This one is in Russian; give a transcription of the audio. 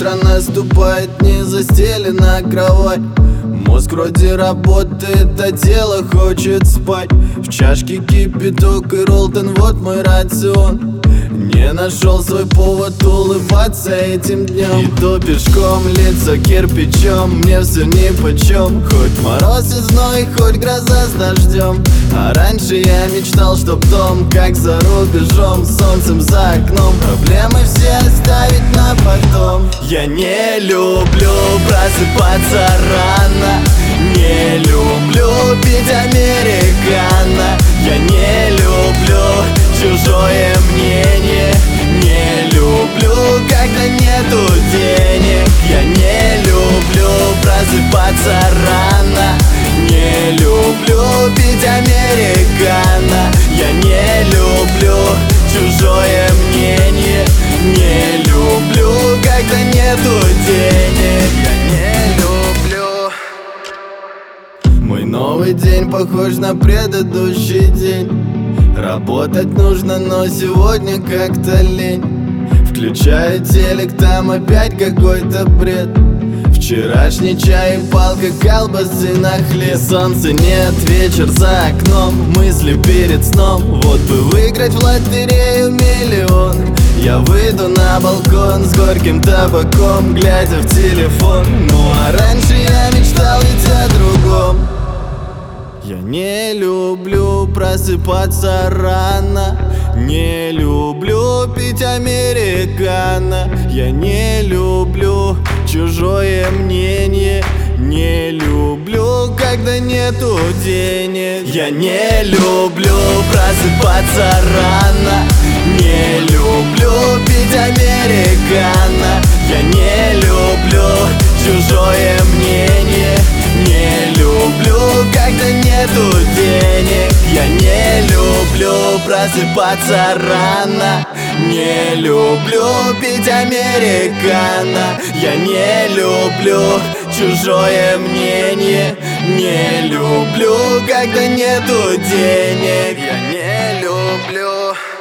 утро наступает, не застелена кровать. Мозг вроде работает, а тело хочет спать. В чашке кипяток и роллтон, вот мой рацион. Не нашел свой повод улыбаться этим днем. Иду пешком, лицо кирпичом, мне все нипочем. Хоть мороз и зной, хоть гроза с дождем. А раньше я мечтал, чтоб дом, как за рубежом, солнцем за окном, проблемы все оставить на потом. Я не люблю просыпаться рано, не люблю пить американо. Я не люблю чужое мнение, не люблю, когда нету денег. Я не люблю просыпаться рано, не люблю пить американо. Я не люблю чужое мнение, не люблю, когда нету денег. Я не люблю. Мой новый день похож на предыдущий день. Работать нужно, но сегодня как-то лень. Включаю телек, там опять какой-то бред. Вчерашний чай и палка колбасы на хлеб. Солнца нет, вечер за окном, мысли перед сном. Вот бы выиграть в лотерею миллион. Я выйду на балкон с горьким табаком, глядя в телефон. Ну а раньше я мечтал ведь о другом. Я не люблю просыпаться рано, не люблю пить американо. Я не люблю чужое мнение, не люблю, когда нету денег. Я не люблю просыпаться рано, не люблю пить американо. Я не люблю чужое мнение, не люблю, когда нету денег. Я не люблю просыпаться рано, не люблю пить американо. Я не люблю чужое мнение, не люблю, когда нету денег. Я не люблю.